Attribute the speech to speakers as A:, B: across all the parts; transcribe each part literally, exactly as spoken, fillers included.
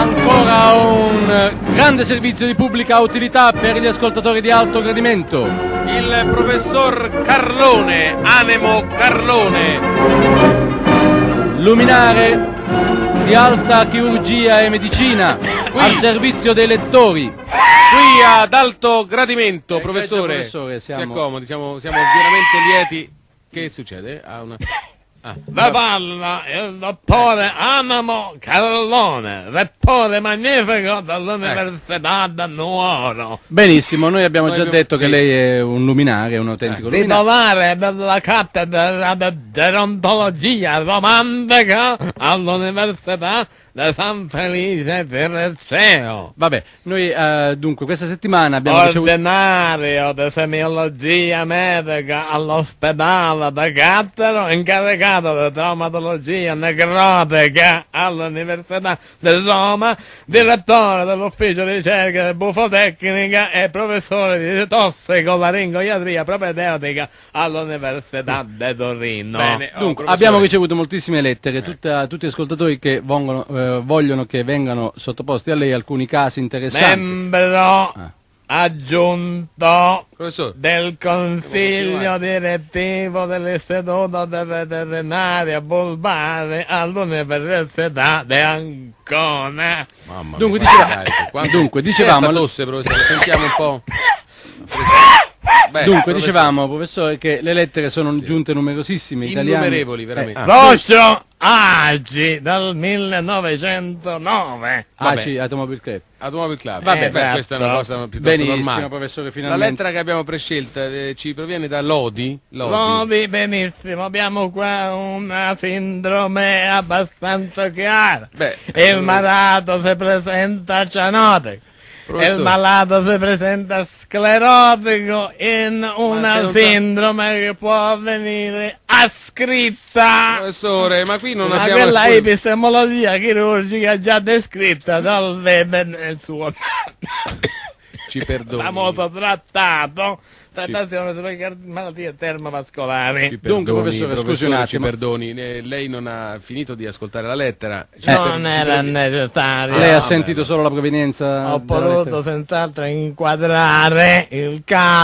A: Ancora un grande servizio di pubblica utilità per gli ascoltatori di alto gradimento.
B: Il professor Carlone, Anemo Carlone.
A: Luminare di alta chirurgia e medicina qui, al servizio dei lettori.
B: Qui ad alto gradimento,
A: eh,
B: professore.
A: professore siamo...
B: Si accomodi, siamo, siamo veramente lieti. Che succede? Ah, una...
C: Ah, da parla il dottore Anemo Carlone, rettore magnifico dell'Università di Nuoro.
A: Benissimo, noi abbiamo
B: noi
A: già
B: abbiamo,
A: detto
B: sì.
A: che lei è un luminare, un autentico
C: eh,
A: luminare.
C: Titolare della cattedra di gerontologia romantica all'Università di San Felice Tirreno.
A: Vabbè, noi eh, dunque questa settimana abbiamo ricevuto...
C: Ordinario di semiologia medica all'ospedale di Cattaro, incaricato di traumatologia necrotica all'Università di Roma, direttore dell'ufficio di ricerca di bufotecnica e professore di tossicolaringoiatria propedeutica all'Università di Torino.
B: Bene, oh,
A: Dunque,
B: professore.
A: abbiamo ricevuto moltissime lettere, tutta, tutti gli ascoltatori che vongono, eh, vogliono che vengano sottoposti a lei alcuni casi interessanti.
C: Membro
A: Ah.
C: aggiunto
B: Professore.
C: del consiglio direttivo dell'istituto di veterinaria bulbare all'Università di Ancona.
B: Mamma
A: Dunque,
B: mia,
A: diceva-
B: guarda, ecco, quanto-
A: dunque,
B: Che è
A: dicevamo-
B: sta tosse, professore, sentiamo un po'. Beh,
A: Dunque,
B: professore,
A: dicevamo, professore, che le lettere sono giunte numerosissime, italiane.
B: innumerevoli, veramente.
A: Eh,
C: Rocio Agi dal millenovecentonove.
A: Aci, Automobile Club.
B: Automobile Club.
C: Vabbè,
B: Beh,
C: esatto.
B: questa è una cosa piuttosto
A: Benissimo,
B: normale.
A: professore,
B: La
A: finalmente.
B: lettera che abbiamo prescelta eh, ci proviene da Lodi. Lodi.
C: Lodi, benissimo, abbiamo qua una sindrome abbastanza chiara.
B: Beh,
C: Il malato si presenta cianotico.
B: Professore.
C: Il malato si presenta sclerotico in una
B: se non sa-
C: sindrome che può avvenire ascritta.
B: Professore, ma qui non
C: Ma
B: abbiamo...
C: quella
B: alcun-
C: epistemologia chirurgica già descritta dal Weber nel suo
B: Ci perdoni.
C: famoso trattato trattazione sulle car- malattie termovascolari.
B: Ci
A: Dunque,
B: perdoni,
A: professore, scusi un
B: professore, ci
A: attimo.
B: perdoni. Eh, lei non ha finito di ascoltare la lettera. Ci
A: Eh,
C: Non era necessario.
A: Lei ha
B: Ah,
A: sentito
B: beh,
A: solo la provenienza
C: Ho
A: della
C: potuto
A: lettera?
C: senz'altro inquadrare il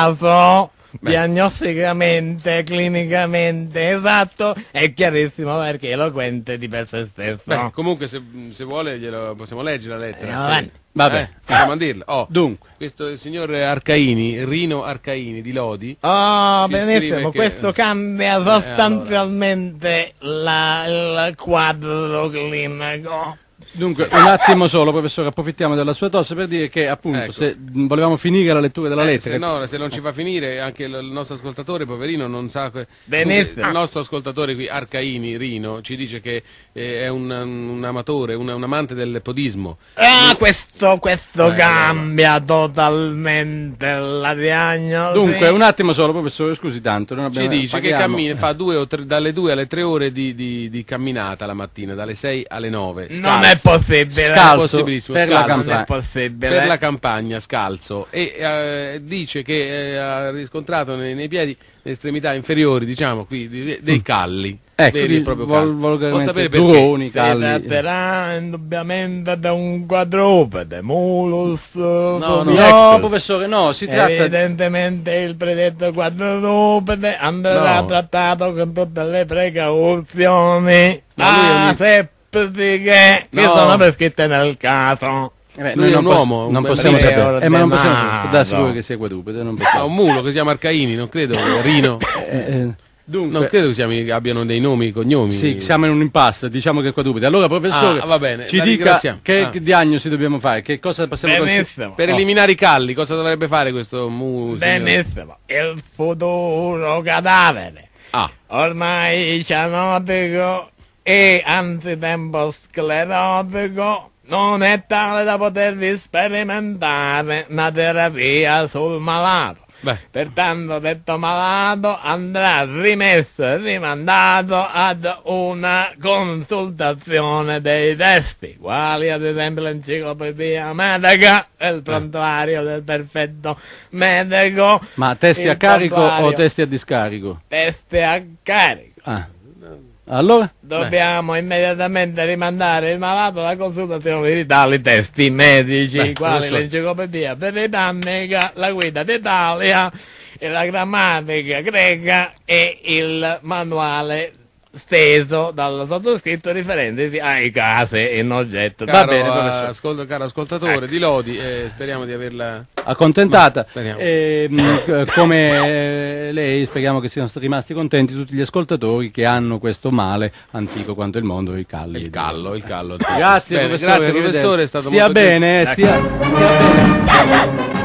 C: caso diagnosticamente, clinicamente esatto e chiarissimo perché eloquente di per sé stesso.
B: Beh, comunque se, se vuole glielo possiamo leggere la lettera.
C: Andiamo
B: se-
C: avanti.
A: Vabbè.
B: Eh, possiamo dirla. Oh,
A: Dunque,
B: questo è il signor Arcaini, Rino Arcaini di Lodi.
C: Oh,
B: Ci
C: benissimo,
B: scrive che-
C: questo cambia sostanzialmente la- il quadro clinico.
A: dunque, un attimo solo, professore, approfittiamo della sua tosse per dire che appunto
B: Ecco.
A: se mh, volevamo finire la lettura della
B: Eh,
A: lettera.
B: se, no, se non ci fa finire anche il, il nostro ascoltatore, poverino, non sa... que-
C: Benissimo.
B: Comunque, il nostro ascoltatore qui, Arcaini, Rino, ci dice che eh, è un, un amatore, un, un amante del podismo.
C: Ah, questo, questo
B: Eh,
C: cambia totalmente la diagnosi.
A: Dunque, un attimo solo, professore, scusi tanto. Non
B: Ci
A: abbiamo,
B: dice che
A: paghiamo.
B: cammina, fa due o tre, dalle due alle tre ore di, di- di camminata la mattina, dalle sei alle nove.
C: Non è possibile.
A: Scalzo
B: possibilissimo,
A: per la
B: scalzo.
C: Non è
A: campagna.
C: possibile.
B: Per la campagna, scalzo, e eh, dice che eh, ha riscontrato nei, nei piedi, nelle estremità inferiori, diciamo qui, di- dei calli.
A: Ecco,
B: veri e
A: di-
B: proprio
A: vol-
B: calli.
A: volgarmente
B: Vuol sapere perché?
A: duroni,
C: Si
A: calli.
C: tratterà indubbiamente da un quadrupede, mulus, no,
B: no,
A: No, professore, no, si tratta di...
C: Evidentemente il predetto quadrupede andrà
B: No.
C: trattato con tutte le precauzioni
B: Ma lui è un-
C: aseptiche che
B: No.
C: sono prescritte nel caso.
A: Eh beh,
B: Lui
A: noi
B: è
A: non,
B: un
A: pos-
B: uomo, un
A: non
B: bel-
A: possiamo
C: Lui è
A: sapere, eh, ma non possiamo
C: ordinato.
A: da sicuro che sia quadrupede, non
B: No,
A: possiamo.
B: un mulo che si chiama Arcaini, non credo, Rino.
A: Eh, eh, dunque,
B: Non credo che siamo- abbiano dei nomi, cognomi.
A: sì, siamo in un impasse, diciamo che è quadrupede. Allora, professore,
B: Ah, va bene,
A: ci
B: la
A: dica
B: ringraziamo.
A: che
B: Ah.
A: diagnosi dobbiamo fare, che cosa possiamo consigliare?
C: Benissimo.
B: Per
C: Oh.
B: eliminare i calli, cosa dovrebbe fare questo mu? signor?
C: Benissimo. Il futuro cadavere.
B: Ah,
C: Ormai cianotico e anzitempo sclerotico non è tale da potervi sperimentare una terapia sul malato.
B: beh,
C: Pertanto detto malato andrà rimesso e rimandato ad una consultazione dei testi, quali ad esempio l'enciclopedia medica e il prontuario del perfetto medico.
A: Ma testi
C: il
A: a carico o
C: prontuario.
A: testi a discarico?
C: Testi a carico.
A: Ah, Allora?
C: Dobbiamo Beh. immediatamente rimandare il malato alla consultazione di tali testi medici, Beh, quali l'enciclopedia britannica, la guida d'Italia, la grammatica greca e il manuale steso dal sottoscritto riferendosi ai casi in oggetto.
B: Caro,
C: Va bene,
B: ascolto, caro ascoltatore, ecco. di Lodi, eh, speriamo di averla
A: accontentata. Eh, come lei, speriamo che siano rimasti contenti tutti gli ascoltatori che hanno questo male antico quanto il mondo, i calli.
B: Il callo, il callo.
A: Grazie,
B: bene,
A: professore,
B: grazie professore, è stato
A: stia
B: molto
A: bene, stia, stia bene.